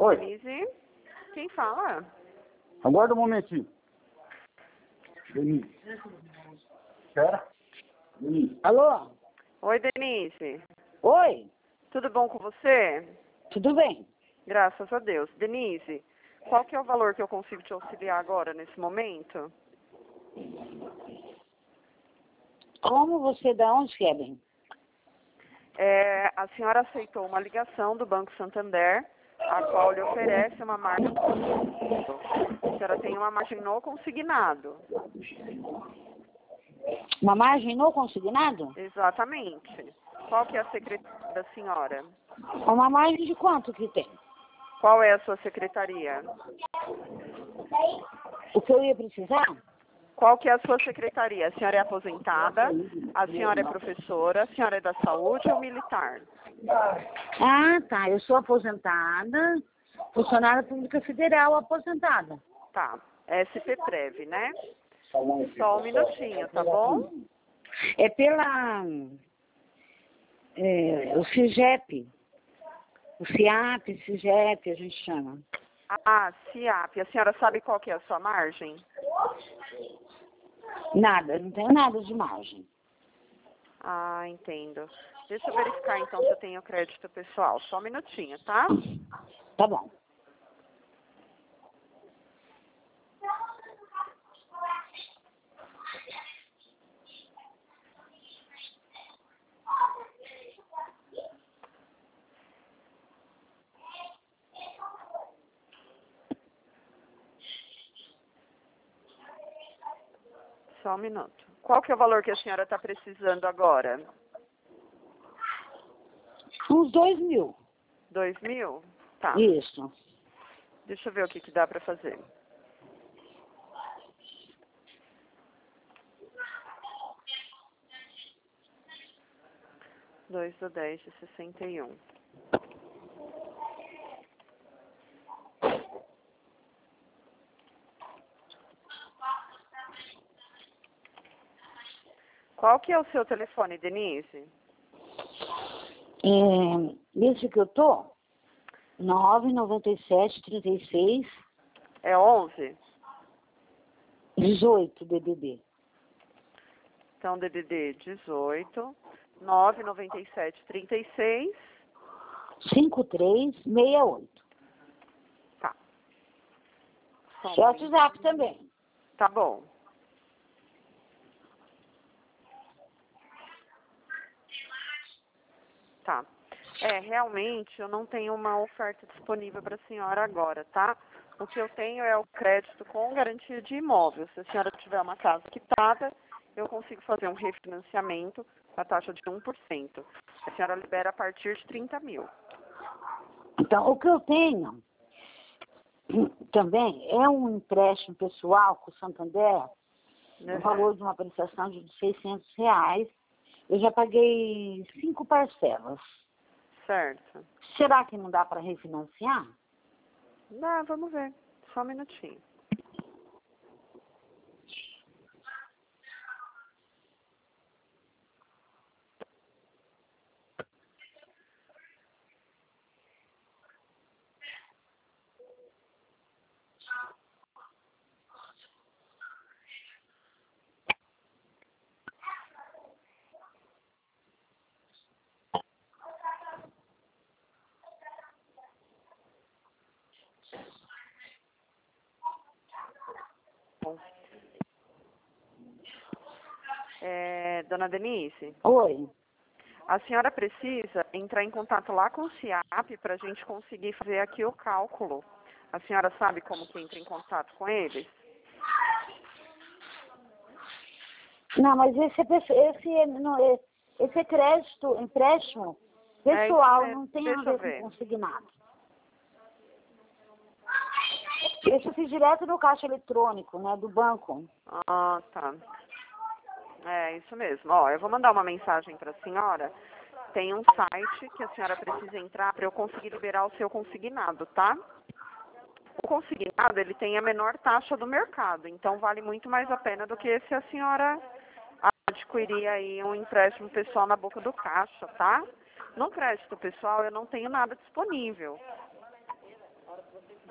Oi. Denise? Quem fala? Aguarda um momentinho. Denise. Espera. Denise. Alô? Oi, Denise. Oi? Tudo bom com você? Tudo bem? Graças a Deus. Denise, qual que é o valor que eu consigo te auxiliar agora, nesse momento? Como você, da onde que é, bem? A senhora aceitou uma ligação do Banco Santander, a qual lhe oferece uma margem. A senhora tem uma margem no consignado. Uma margem no consignado? Exatamente. Qual que é a secretária da senhora? Uma margem de quanto que tem? Qual é a sua secretaria? O que eu ia precisar? Qual que é a sua secretaria? A senhora é aposentada? A senhora é professora? A senhora é da saúde ou militar? Ah, tá. Eu sou aposentada, funcionária pública federal aposentada. Tá. SPPrev, né? Só um minutinho, tá bom? É pela... o CIGEP. O CIAP, CIGEP, a gente chama. Ah, CIAP. A senhora sabe qual que é a sua margem? Nada, não tenho nada de margem. Ah, entendo. Deixa eu verificar então se eu tenho crédito pessoal. Só um minutinho, tá? Tá bom. Só um minuto. Qual que é o valor que a senhora está precisando agora? Uns 2.000. 2.000? Tá. Isso. Deixa eu ver o que dá para fazer. Dois do 10 de 61. Qual que é o seu telefone, Denise? Esse que eu tô, 99736 É 11? 18 DDD. Então, DDD 18, 997 36. 5368. Tá. Só um Seu momento. WhatsApp também. Tá bom. Tá. Realmente eu não tenho uma oferta disponível para a senhora agora, tá? O que eu tenho é o crédito com garantia de imóvel. Se a senhora tiver uma casa quitada, eu consigo fazer um refinanciamento com a taxa de 1%. A senhora libera a partir de 30.000. Então, o que eu tenho também é um empréstimo pessoal com o Santander, no valor de uma prestação de R$600. Eu já paguei 5 parcelas. Certo. Será que não dá para refinanciar? Dá, vamos ver. Só um minutinho. Dona Denise? Oi. A senhora precisa entrar em contato lá com o CIAP para a gente conseguir fazer aqui o cálculo. A senhora sabe como que entra em contato com eles? Não, mas esse é crédito, empréstimo pessoal, não tem a ver com consignado. Esse eu fiz direto no caixa eletrônico, né, do banco. Ah, tá. É, isso mesmo. Ó, eu vou mandar uma mensagem para a senhora. Tem um site que a senhora precisa entrar para eu conseguir liberar o seu consignado, tá? O consignado, ele tem a menor taxa do mercado, então vale muito mais a pena do que se a senhora adquirir aí um empréstimo pessoal na boca do caixa, tá? No crédito pessoal, eu não tenho nada disponível.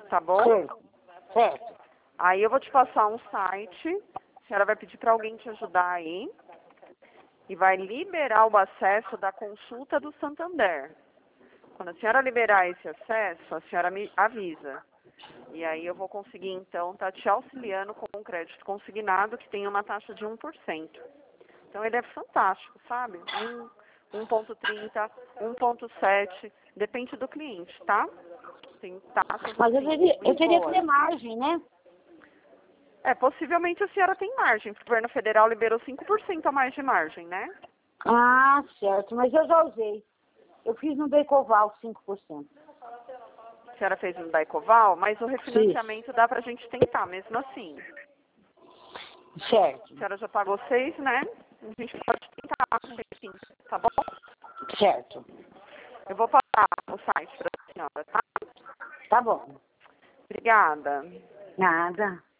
tá bom? Certo. Certo. Aí eu vou te passar um site, a senhora vai pedir para alguém te ajudar aí e vai liberar o acesso da consulta do Santander. Quando a senhora liberar esse acesso, a senhora me avisa. E aí eu vou conseguir, então, estar te auxiliando com um crédito consignado que tem uma taxa de 1%. Então, ele é fantástico, sabe? 1,30, 1,7, depende do cliente, tá? Tem taxas Mas eu assim, teria muito que boas. ter margem, né? Possivelmente a senhora tem margem, porque o governo federal liberou 5% a mais de margem, né? Ah, certo. Mas eu já usei. Eu fiz no Decoval 5%. A senhora fez no Daicoval, mas o refinanciamento dá pra gente tentar, mesmo assim. Certo. A senhora já pagou 6, né? A gente pode tentar, enfim, tá bom? Certo. Eu vou passar o site pra senhora, tá? Tá bom. Obrigada. Nada.